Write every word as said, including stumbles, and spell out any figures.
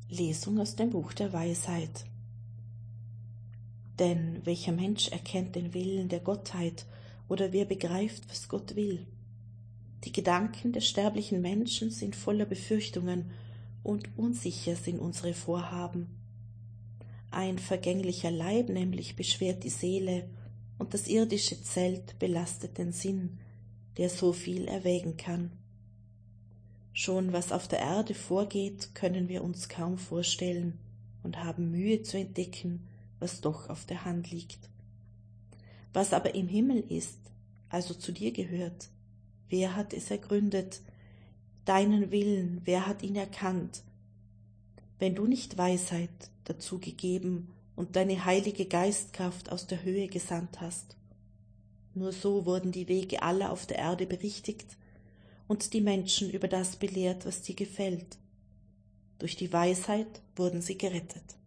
Lesung aus dem Buch der Weisheit. Denn welcher Mensch erkennt den Willen der Gottheit oder wer begreift, was Gott will? Die Gedanken des sterblichen Menschen sind voller Befürchtungen und unsicher sind unsere Vorhaben. Ein vergänglicher Leib nämlich beschwert die Seele und das irdische Zelt belastet den Sinn, der so viel erwägen kann. Schon was auf der Erde vorgeht, können wir uns kaum vorstellen und haben Mühe zu entdecken, was doch auf der Hand liegt. Was aber im Himmel ist, also zu dir gehört, wer hat es ergründet? Deinen Willen, wer hat ihn erkannt? Wenn du nicht Weisheit dazu gegeben und deine heilige Geistkraft aus der Höhe gesandt hast. Nur so wurden die Wege aller auf der Erde berichtigt und die Menschen über das belehrt, was dir gefällt. Durch die Weisheit wurden sie gerettet.